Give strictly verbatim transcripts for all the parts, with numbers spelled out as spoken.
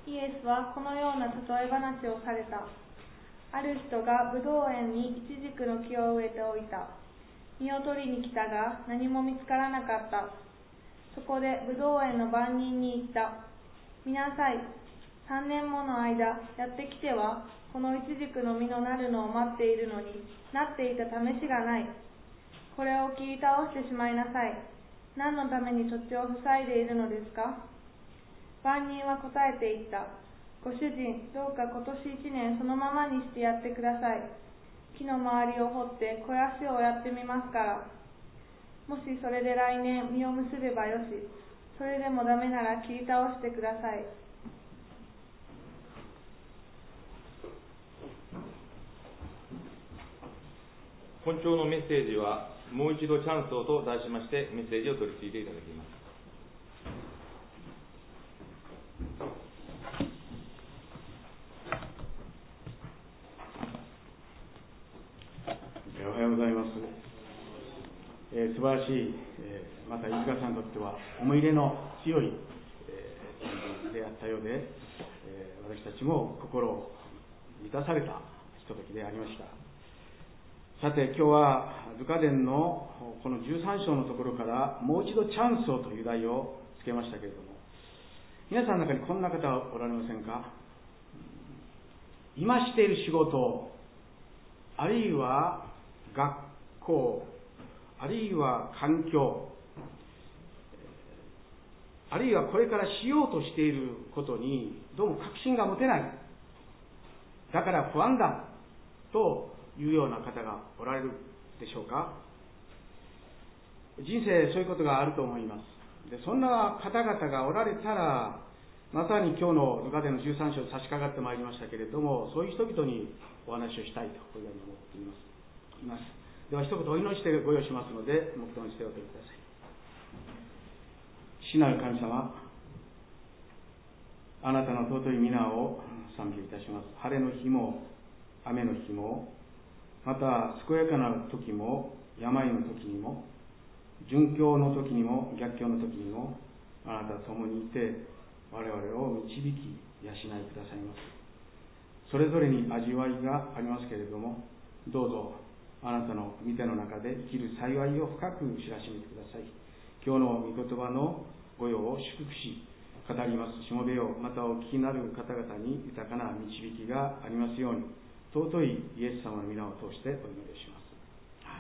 イエスはこのような例え話をされた。ある人がブドウ園にイチジクの木を植えておいた。実を取りに来たが何も見つからなかった。そこでブドウ園の番人に言った。見なさい。三年もの間やってきてはこのイチジクの実のなるのを待っているのになっていた試しがない。これを切り倒してしまいなさい。何のために土地を塞いでいるのですか。番人は答えて言った。ご主人、どうか今年一年そのままにしてやってください。木の周りを掘って肥やしをやってみますから。もしそれで来年実を結べばよし、それでもダメなら切り倒してください。 本朝のメッセージはもう一度チャンスをと題しましてメッセージを取り次いでいただきます。 おはようございます。えー、素晴らしい、えー、また飯塚さんにとっては思い入れの強い、えー、であったようで、えー、私たちも心を満たされたひとときでありました。さて今日はルカ伝のこのじゅうさん章のところからもう一度チャンスをという題をつけましたけれども、皆さんの中にこんな方おられませんか。今している仕事、あるいは学校、あるいは環境、あるいはこれからしようとしていることにどうも確信が持てない、だから不安だというような方がおられるでしょうか。人生そういうことがあると思います。でそんな方々がおられたら、まさに今日のルカ伝のじゅうさん章に差し掛かってまいりましたけれども、そういう人々にお話をしたいとこういうふうに思っています。いますでは一言お祈りしてご用意しますので、黙祷にしておいてください。父なる神様、あなたの尊い皆を賛美いたします。晴れの日も雨の日も、また健やかな時も病の時にも、順境の時にも逆境の時にも、あなたと共にいて我々を導き養いくださいます。それぞれに味わいがありますけれども、どうぞあなたの御手の中で生きる幸いを深く知らしめてください。今日の御言葉の御用を祝福し語りますしもべよ、またお聞きになる方々に豊かな導きがありますように、尊いイエス様の皆を通してお祈りをします。ア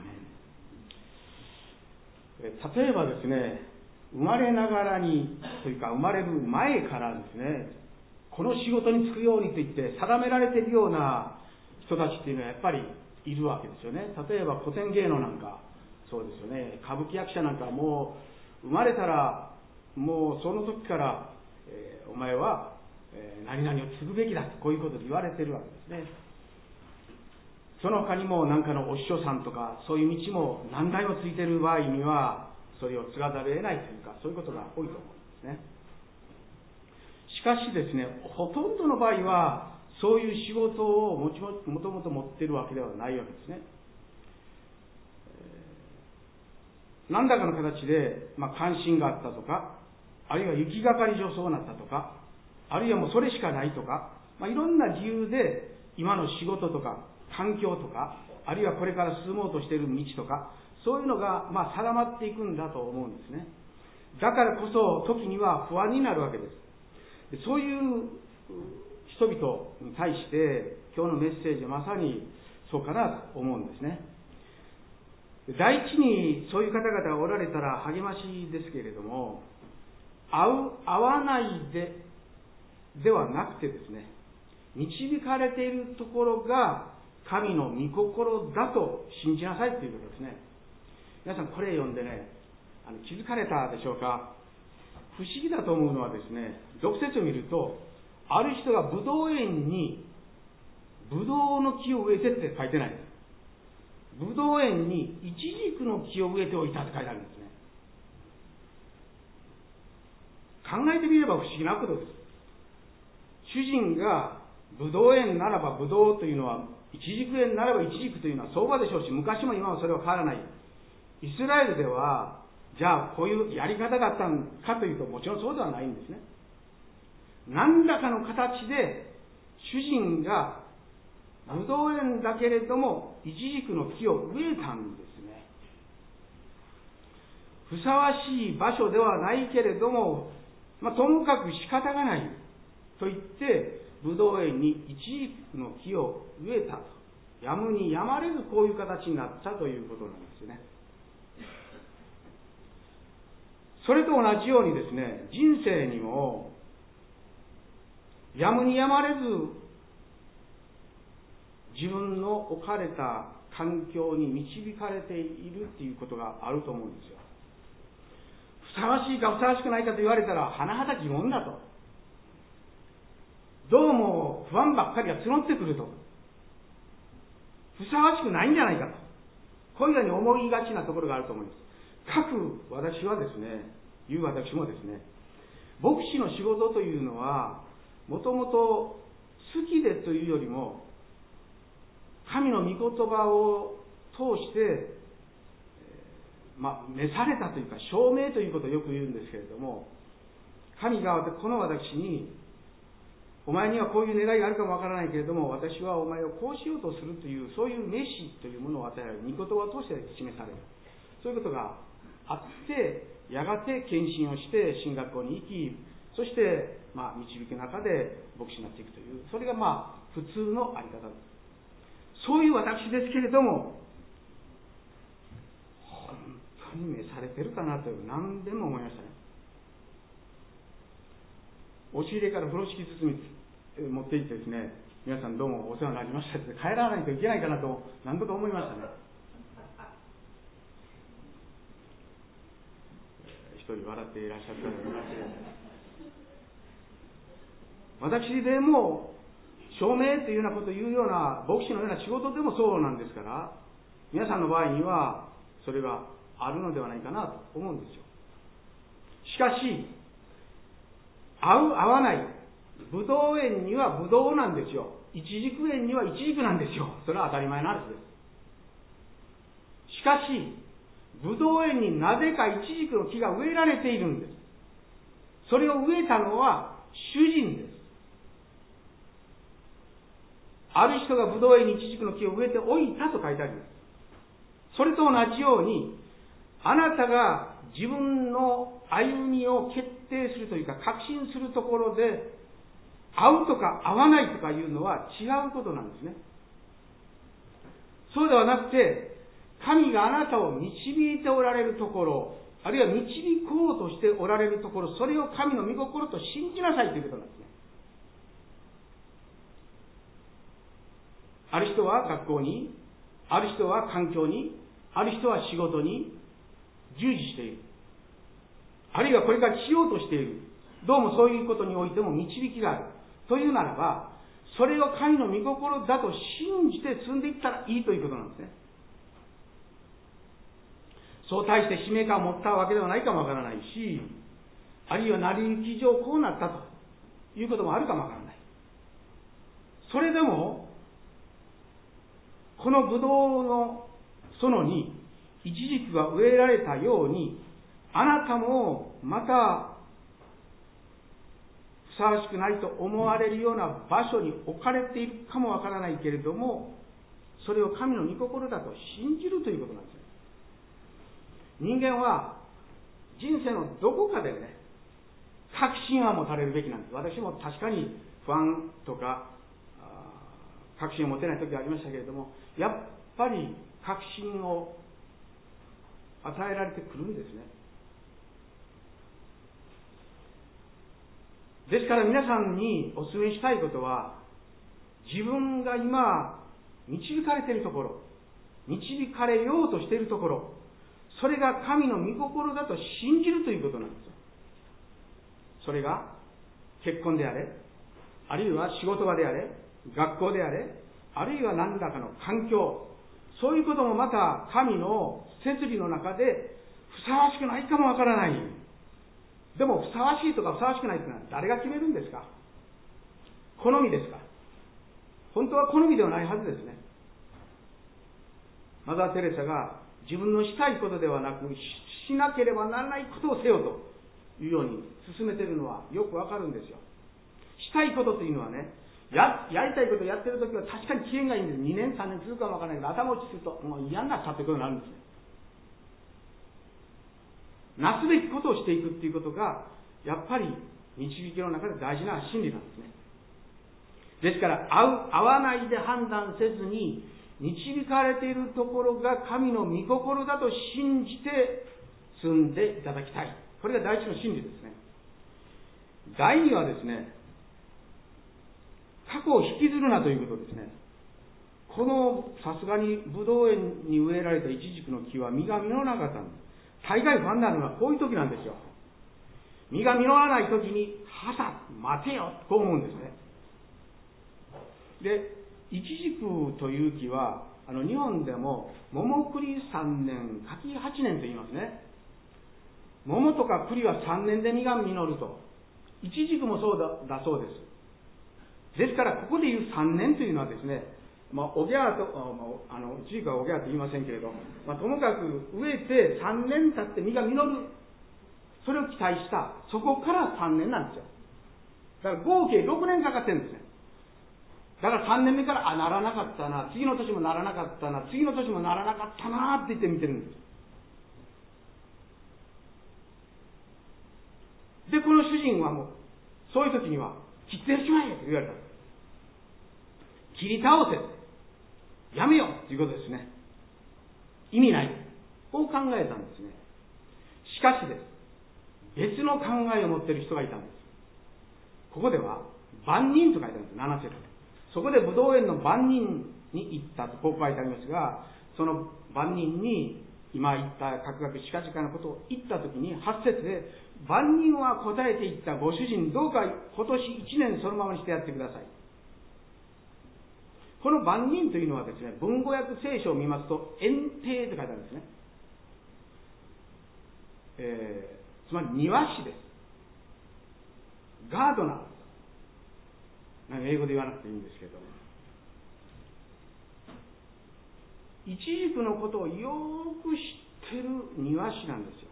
ーメン。例えばですね、生まれながらにというか生まれる前からですね、この仕事に就くようにと言って定められているような人たちっていうのはやっぱりいるわけですよね。例えば古典芸能なんかそうですよね。歌舞伎役者なんかもう生まれたらもうその時から、えー、お前は、えー、何々を継ぐべきだとこういうことで言われているわけですね。その他にも何かのお師匠さんとかそういう道も何代もついている場合にはそれを継がざるを得ないというか、そういうことが多いと思うんですね。しかしですね、ほとんどの場合はそういう仕事をもちももともと持っているわけではないわけですね。何らかの形で、まあ、関心があったとか、あるいは行きがかり上そうなったとか、あるいはもうそれしかないとか、まあ、いろんな理由で今の仕事とか環境とか、あるいはこれから進もうとしている道とか、そういうのがまあ定まっていくんだと思うんですね。だからこそ時には不安になるわけです。そういう人々に対して今日のメッセージはまさにそうかなと思うんですね。第一にそういう方々がおられたら励ましですけれども、合う合わないでではなくてですね、導かれているところが神の御心だと信じなさいということですね。皆さんこれ読んでね、あの気づかれたでしょうか。不思議だと思うのはですね、俗説を見ると、ある人がブドウ園にブドウの木を植えてって書いてないです。ブドウ園にイチジクの木を植えておいたって書いてあるんですね。考えてみれば不思議なことです。主人がブドウ園ならばブドウというのは、イチジク園ならばイチジクというのは相場でしょうし、昔も今もそれは変わらない。イスラエルではじゃあこういうやり方だったのかというと、もちろんそうではないんですね。 何らかの形で主人がブドウ園だけれどもイチジクの木を植えたんですね。ふさわしい場所ではないけれども、まあ、ともかく仕方がないと言ってブドウ園にイチジクの木を植えたと、やむにやまれずこういう形になったということなんですね。それと同じようにですね、人生にもやむにやまれず自分の置かれた環境に導かれているっていうことがあると思うんですよ。ふさわしいかふさわしくないかと言われたら甚だ疑問だと、どうも不安ばっかりが募ってくると、ふさわしくないんじゃないかと、こういうように思いがちなところがあると思います。各私はですね、いう私もですね、牧師の仕事というのはもともと好きでというよりも神の御言葉を通して、まあ、召されたというか証明ということをよく言うんですけれども、神がこの私にお前にはこういう願いがあるかもわからないけれども私はお前をこうしようとするというそういう召しというものを与えられる、御言葉を通して示される、そういうことがあって、やがて献身をして神学校に行き、そして、まあ、導く中で牧師になっていくという、それがまあ普通のあり方です。そういう私ですけれども、本当に召されてるかなという何でも思いましたね。押し入れから風呂敷包み持っていってですね、皆さんどうもお世話になりましたって帰らないといけないかなと何度か思いましたね。一人笑っていらっしゃったのがいましたけど、私でも証明というようなことを言うような牧師のような仕事でもそうなんですから、皆さんの場合にはそれがあるのではないかなと思うんですよ。しかし合う合わない、ブドウ園にはブドウなんですよ、イチジク園にはイチジクなんですよ。それは当たり前の話です。しかしブドウ園になぜかイチジクの木が植えられているんです。それを植えたのは主人です。ある人がブドウ園にイチジクの木を植えておいたと書いてあります。それと同じように、あなたが自分の歩みを決定するというか確信するところで、合うとか合わないとかいうのは違うことなんですね。そうではなくて、神があなたを導いておられるところ、あるいは導こうとしておられるところ、それを神の御心と信じなさいということなんですね。ある人は学校に、ある人は環境に、ある人は仕事に従事している。あるいはこれからしようとしている。どうもそういうことにおいても導きがある。というならば、それを神の御心だと信じて進んでいったらいいということなんですね。そう大して使命感を持ったわけではないかもわからないし、あるいは成り行き上こうなったということもあるかもわからない。それでも、このブドウの園にイチジクが植えられたように、あなたもまたふさわしくないと思われるような場所に置かれているかもわからないけれども、それを神の御心だと信じるということなんです。人間は人生のどこかでね、確信は持たれるべきなんです。私も確かに不安とか確信を持てない時がありましたけれども、やっぱり確信を与えられてくるんですね。ですから皆さんにお勧めしたいことは、自分が今導かれているところ、導かれようとしているところ、それが神の御心だと信じるということなんですよ。それが結婚であれ、あるいは仕事場であれ、学校であれ、あるいは何らかの環境、そういうこともまた神の設備の中でふさわしくないかもわからない。でもふさわしいとかふさわしくないというのは誰が決めるんですか？好みですか？本当は好みではないはずですね。マザー・テレサが自分のしたいことではなく、しなければならないことをせよというように進めているのはよくわかるんですよ。 したいことというのはね、や、やりたいことをやってるときは確かに機嫌がいいんです。にねん、さんねん続くかもわからないけど、頭打ちするともう嫌になっちゃってくるようになるんですね。なすべきことをしていくっていうことが、やっぱり導きの中で大事な真理なんですね。ですから、合う、合わないで判断せずに、導かれているところが神の御心だと信じて進んでいただきたい。これが第一の真理ですね。第二はですね、過去を引きずるなということですね。このさすがにブドウ園に植えられたイチジクの木は実が実らなかったんです。大概不安になるのはこういう時なんですよ。実が実らない時に、はさ、待てよ、こう思うんですね。で、イチジクという木は、あの日本でも桃栗さんねん、柿はちねんと言いますね。桃とか栗はさんねんで実が実ると。イチジクもそうだ、だそうです。ですから、ここでいうさんねんというのはですね、まあ、おぎゃーと、あの、イチジクはおぎゃーと言いませんけれど、まあ、ともかく植えてさんねん経って実が実る。それを期待した。そこからさんねんなんですよ。だから合計ろくねんかかってるんですね。だからさんねんめから、あ、ならなかったな、次の年もならなかったな、次の年もならなかったなって言って見てるんです。で、この主人はもう、そういう時には、切ってしまえと言われた。切り倒せ。やめよということですね。意味ない。こう考えたんですね。しかしです。別の考えを持っている人がいたんです。ここでは、万人と書いてあるんです。なな節。そこでブドウ園の万人に行ったとこう書いてありますが、その万人に今言ったかくがくしかじかなことを言ったときにはち節で、万人は答えていった。ご主人どうか今年いちねんそのままにしてやってください。この万人というのはですね、文語訳聖書を見ますと園庭と書いてあるんですね。えー、つまり庭師です。ガードナー。なんか英語で言わなくていいんですけど、イチジクのことをよーく知ってる庭師なんですよ。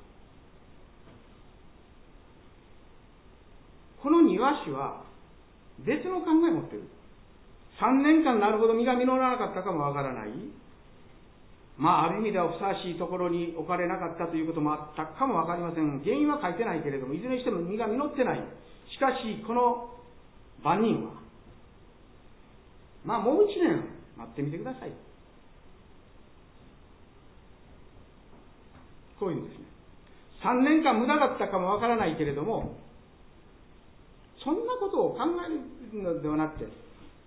この庭師は別の考えを持っている。さんねんかんなるほど実が実らなかったかもわからない。まあある意味ではふさわしいところに置かれなかったということもあったかもわかりません。原因は書いてないけれども、いずれにしても実が実ってない。しかしこの万人は、まあもう一年待ってみてください。こういうんですね。さんねんかん無駄だったかもわからないけれども、そんなことを考えるのではなくて、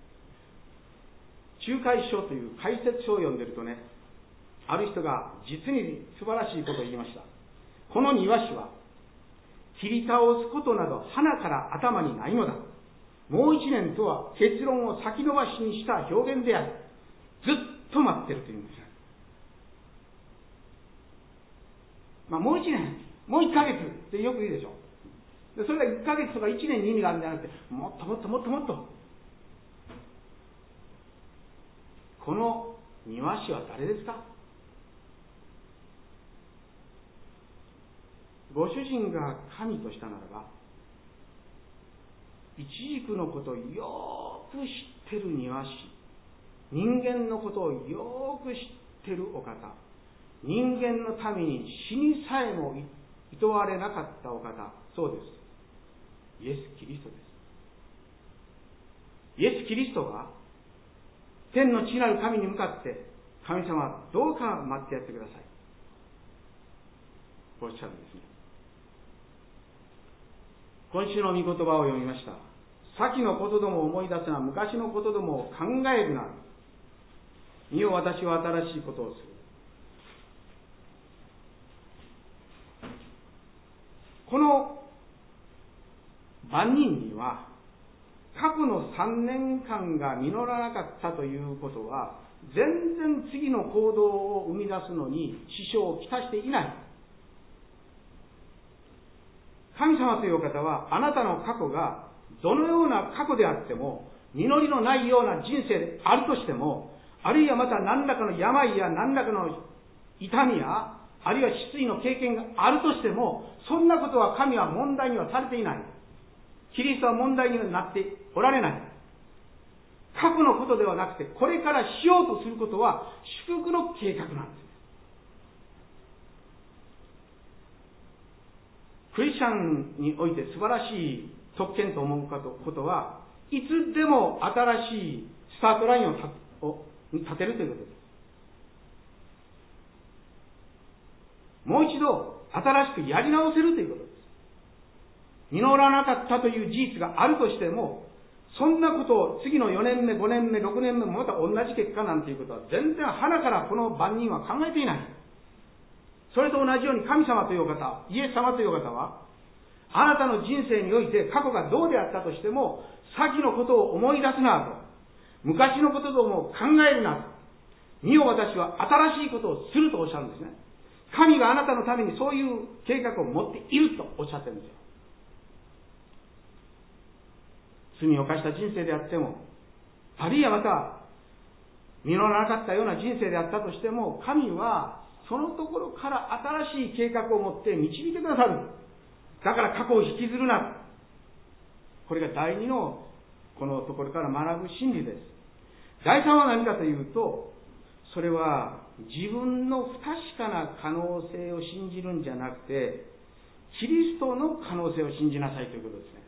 仲介書という解説書を読んでるとね、ある人が実に素晴らしいことを言いました。この庭師は、切り倒すことなど鼻から頭にないのだ。もう一年とは結論を先延ばしにした表現である。ずっと待ってるというんです。まあもう一年、もう一ヶ月ってよく言うでしょ。でそれが一ヶ月とか一年に意味があるんじゃなくて、もっともっともっともっと。この庭師は誰ですか？ご主人が神としたならば、イチジクのことをよーく知ってる庭師、人間のことをよーく知ってるお方、人間のために死にさえも厭われなかったお方、そうです。イエス・キリストです。イエス・キリストは天の父なる神に向かって、神様どうか待ってやってください。おっしゃるんですね。今週の御言葉を読みました。先のことどもを思い出すな、昔のことどもを考えるな。見よ、私は新しいことをする。この万人には、過去のさんねんかんが実らなかったということは、全然次の行動を生み出すのに支障をきたしていない。神様というお方は、あなたの過去がどのような過去であっても、実りのないような人生であるとしても、あるいはまた何らかの病や何らかの痛みや、あるいは失意の経験があるとしても、そんなことは神は問題にはされていない。 キリストは問題になっておられない。過去のことではなくて、これからしようとすることは祝福の計画なんです。クリスチャンにおいて素晴らしい特権と思うことは、いつでも新しいスタートラインを立てるということです。もう一度新しくやり直せるということです。実らなかったという事実があるとしても、そんなことを次のよねんめ、ごねんめ、ろくねんめもまた同じ結果なんていうことは全然鼻からこの万人は考えていない。それと同じように神様というお方、イエス様というお方は、あなたの人生において過去がどうであったとしても、先のことを思い出すなと、昔のことをも考えるなと、見よ私は新しいことをするとおっしゃるんですね。神があなたのためにそういう計画を持っているとおっしゃってるんですよ。罪を犯した人生であっても、あるいはまた実らなかったような人生であったとしても、神はそのところから新しい計画を持って導いてくださる。だから過去を引きずるな。これが第二のこのところから学ぶ真理です。第三は何かというと、それは自分の不確かな可能性を信じるんじゃなくて、キリストの可能性を信じなさいということですね。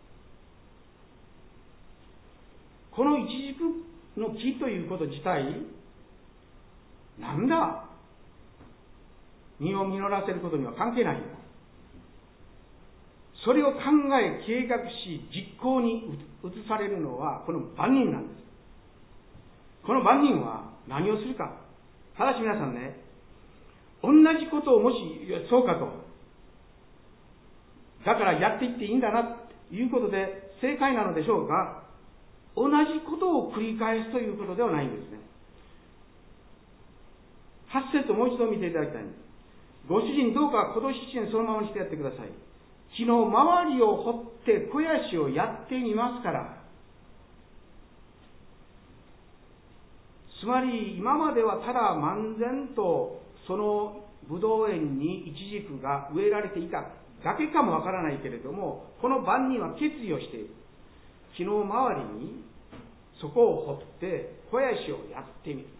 この一軸の木ということ自体、なんだ、実を実らせることには関係ない。それを考え、計画し、実行に移されるのは、この万人なんです。この万人は何をするか。ただし皆さんね、同じことをもし、そうかと。だからやっていっていいんだな、ということで正解なのでしょうか。同じことを繰り返すということではないんですね。はち節をもう一度見ていただきたいんです。ご主人どうか今年一年そのままにしてやってください。昨日周りを掘って肥やしをやってみますから。つまり今まではただ漫然とそのブドウ園にイチジクが植えられていただけかもわからないけれども、この万人は決意をしている。昨日周りにそこを掘って肥やしをやってみる。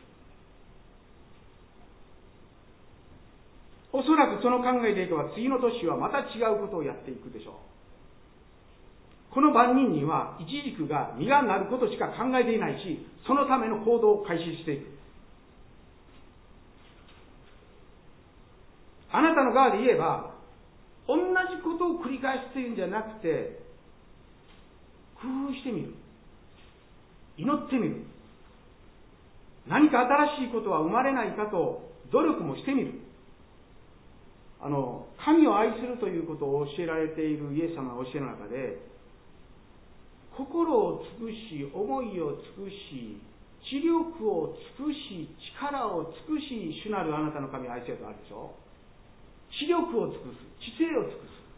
おそらくその考えでいけば次の年はまた違うことをやっていくでしょう。この万人にはイチジクが実がなることしか考えていないし、そのための行動を開始していく。あなたの側で言えば同じことを繰り返すというんじゃなくて、工夫してみる。祈ってみる。何か新しいことは生まれないかと努力もしてみる。あの、神を愛するということを教えられているイエス様の教えの中で、心を尽くし、思いを尽くし、知力を尽くし、力を尽くし、主なるあなたの神を愛せよとあるでしょ。知力を尽くす、知性を尽くす。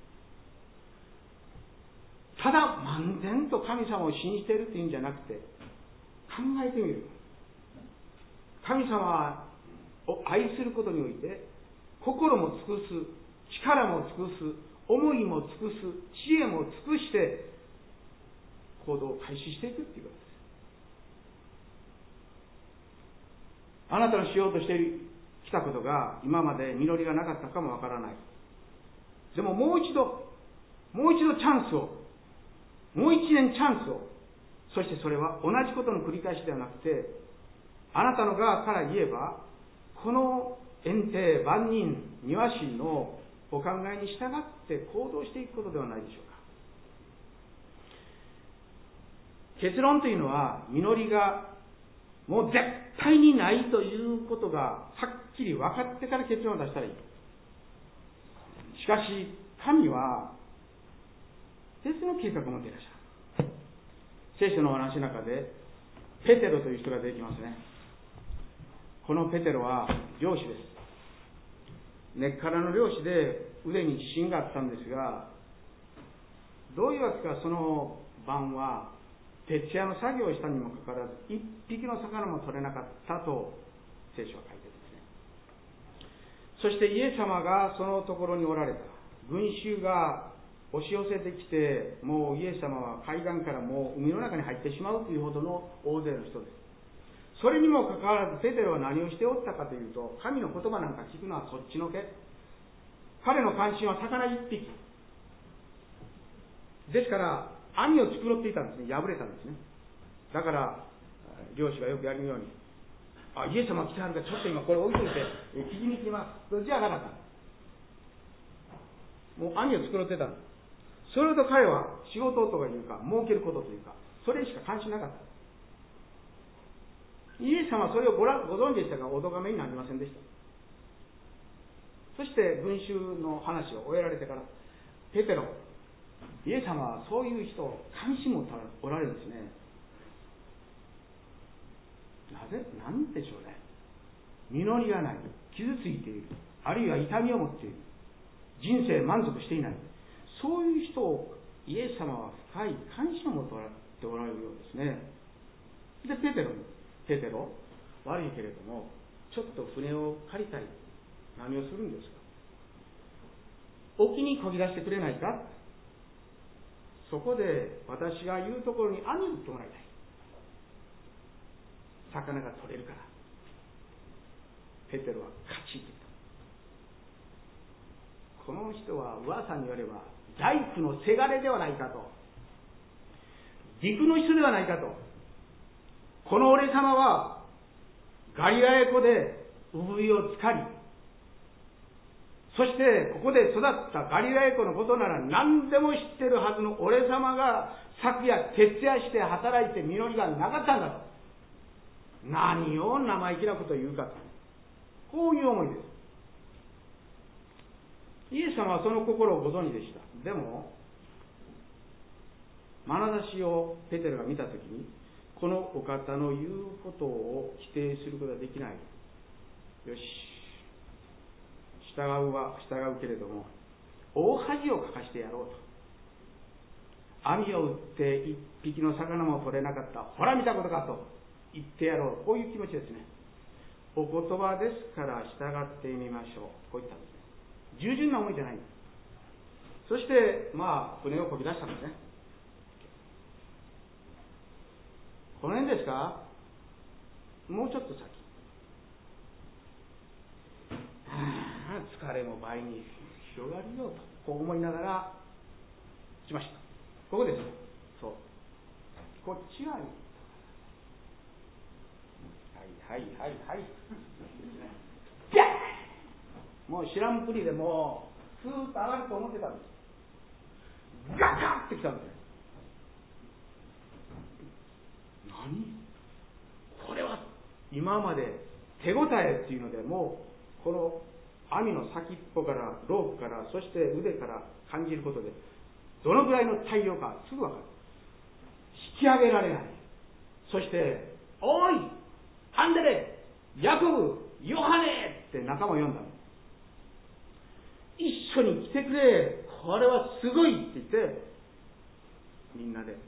ただ漫然と神様を信じているというんじゃなくて、考えてみる。神様を愛することにおいて、心も尽くす、力も尽くす、思いも尽くす、知恵も尽くして行動を開始していくということです。あなたのしようとしてきたことが今まで実りがなかったかもわからない。でももう一度、もう一度チャンスを、もう一年チャンスを、そしてそれは同じことの繰り返しではなくて、あなたの側から言えば、この園庭、万人、庭師のお考えに従って行動していくことではないでしょうか。結論というのは、実りがもう絶対にないということがはっきり分かってから結論を出したらいい。しかし、神は別の計画を持っていらっしゃる。聖書のお話の中で、ペテロという人が出てきますね。このペテロは漁師です。根っからの漁師で腕に自信があったんですが、どういうわけかその晩は徹夜の作業をしたにもかかわらず一匹の魚も取れなかったと聖書は書いてるんですね。そしてイエス様がそのところにおられた。群衆が押し寄せてきて、もうイエス様は海岸からもう海の中に入ってしまうというほどの大勢の人です。それにもかかわらずペテロは何をしておったかというと、神の言葉なんか聞くのはそっちのけ。彼の関心は魚一匹ですから、網を繕っていたんですね。破れたんですね。だから漁師がよくやるように、あ、イエス様来てはるから、ちょっと今これ置いといて聞きに行きます。じゃなかった。もう網を繕ってたんです。それと彼は仕事とかいうか、儲けることというか、それしか関心なかった。イエス様はそれをごらご存知でしたが、お咎めになりませんでした。そして群衆の話を終えられてから、ペテロ、イエス様はそういう人を関心持っておられるんですね。なぜ？なんでしょうね。実りがない、傷ついている、あるいは痛みを持っている、人生満足していない、そういう人をイエス様は深い関心を持っておられるようですね。で、ペテロに、ペテロ、悪いけれども、ちょっと船を借りたい。何をするんですか？沖に漕ぎ出してくれないか？そこで私が言うところに網を打ってもらいたい。魚が取れるから。ペテロはカチッと言った。この人は噂によれば大工のせがれではないかと、陸の人ではないかと。この俺様はガリラヤ湖で産湯を浸かり、そしてここで育ったガリラヤ湖のことなら何でも知ってるはずの俺様が昨夜徹夜して働いて実りがなかったんだと。何を生意気なことを言うかと、こういう思いです。イエス様はその心をご存知でした。でも眼差しをペテロが見たときに、このお方の言うことを否定することはできない。よし、従うは従うけれども、大恥をかかしてやろうと。網を打って一匹の魚も取れなかった。ほら見たことかと言ってやろう。こういう気持ちですね。お言葉ですから従ってみましょう。こう言ったんですね。従順な思いじゃない。そして、まあ、船をこぎ出したんですね。この辺ですか？もうちょっと先。はあ、疲れも倍に広がるよと、こう思いながら来ました。ここです。そう。こっちはいい。はいはいはいはい。じゃあもう知らんぷりでもうスーッと上がると思ってたんです。ガカッってきたんです。何これは今まで手応えっていうので、もうこの網の先っぽからロープからそして腕から感じることでどのぐらいの大量かすぐ分かる。引き上げられない。そしておいアンデレ、ヤコブ、ヨハネって仲間を呼んだの。一緒に来てくれ、これはすごいって言ってみんなで、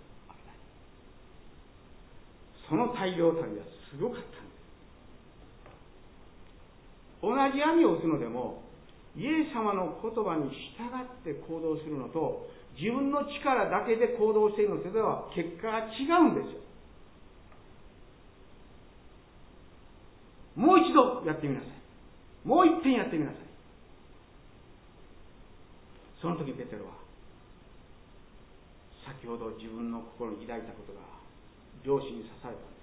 その大量旅はすごかったんです。同じ網を打つのでもイエス様の言葉に従って行動するのと、自分の力だけで行動しているのとでは結果が違うんですよ。もう一度やってみなさい。もう一遍やってみなさい。その時ペテロは先ほど自分の心に抱いたことが両親に刺されたんです。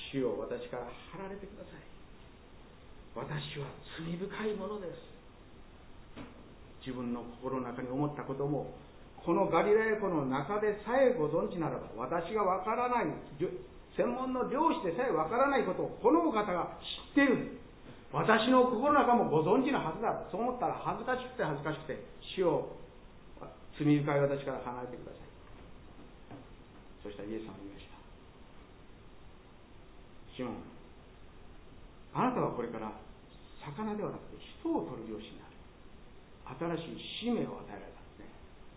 主よ、私から離れてください。私は罪深いものです。自分の心の中に思ったことも、このガリラヤ湖の中でさえご存知ならば、私がわからない、専門の漁師でさえわからないことをこのお方が知っている。私の心の中もご存知のはずだ。そう思ったら恥ずかしくて恥ずかしくて、主よ、罪深い私から離れてください。そしたらイエス様が言いました。シモン、あなたはこれから魚ではなくて人を取る漁師になる。新しい使命を与えられたんですね。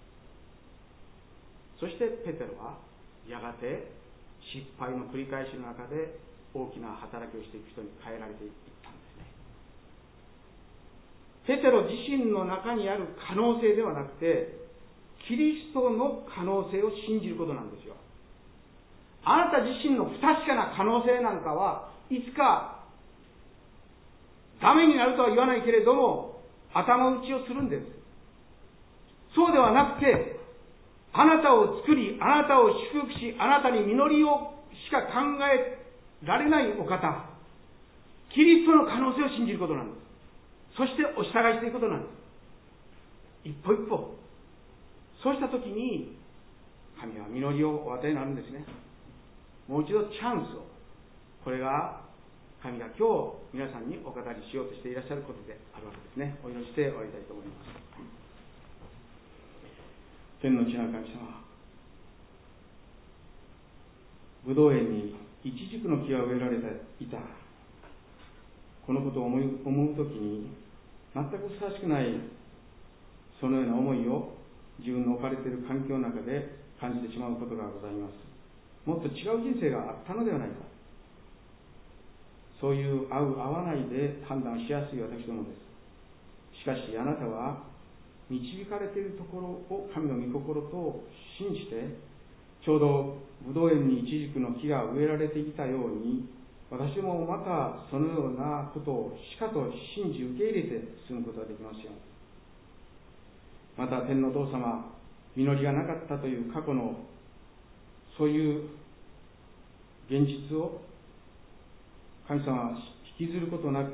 そしてペテロはやがて失敗の繰り返しの中で大きな働きをしていく人に変えられていったんですね。ペテロ自身の中にある可能性ではなくて、 キリストの可能性を信じることなんですよ。あなた自身の不確かな可能性なんかはいつかダメになるとは言わないけれども頭打ちをするんです。そうではなくて、あなたを作り、あなたを祝福し、あなたに実りをしか考えられないお方、キリストの可能性を信じることなんです。そしてお従いしていくことなんです。一歩一歩。そうしたときに神は実りをお与えになるんですね。もう一度チャンスを、これが神が今日皆さんにお語りしようとしていらっしゃることであるわけですね。お祈りして終わりたいと思います。天の地なる神様、ぶどう園にイチジクの木が植えられていた、このことを思い思うときに全くふさわしくないそのような思いを自分の置かれている環境の中で感じてしまうことがございます。もっと違う人生があったのではないか、そういう合う合わないで判断しやすい私どもです。しかしあなたは導かれているところを神の御心と信じて、ちょうどブドウ園にイチジクの木が植えられていたように、私もまたそのようなことをしかと信じ受け入れて進むことができますように。また天のお父様、実りがなかったという過去のそういう現実を神様は引きずることなく、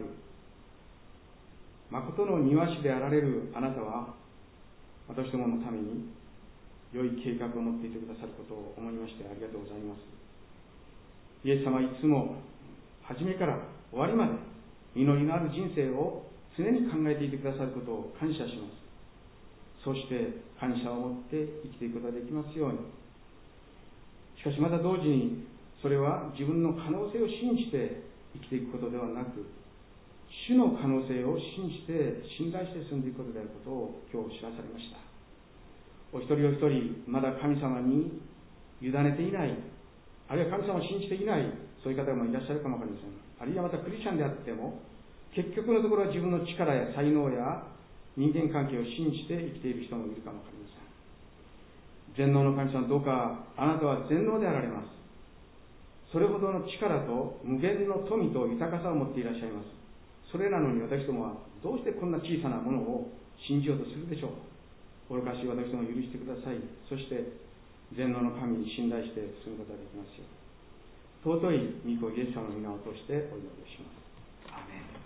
誠の庭師であられるあなたは私どものために良い計画を持っていてくださることを思いましてありがとうございます。イエス様はいつも初めから終わりまで実りのある人生を常に考えていてくださることを感謝します。そして感謝を持って生きていくことができますように。しかしまた同時に、それは自分の可能性を信じて生きていくことではなく、主の可能性を信じて信頼して進んでいくことであることを今日知らされました。お一人お一人まだ神様に委ねていない、あるいは神様を信じていない、そういう方もいらっしゃるかもわかりません。あるいはまたクリスチャンであっても結局のところは自分の力や才能や人間関係を信じて生きている人もいるかもわかりません。全能の神様、どうかあなたは全能であられます。それほどの力と無限の富と豊かさを持っていらっしゃいます。それなのに私どもはどうしてこんな小さなものを信じようとするでしょう。愚かしい私どもを許してください。そして全能の神に信頼して進むことができますように。尊い御子イエス様の皆を通してお祈りをします。アーメン。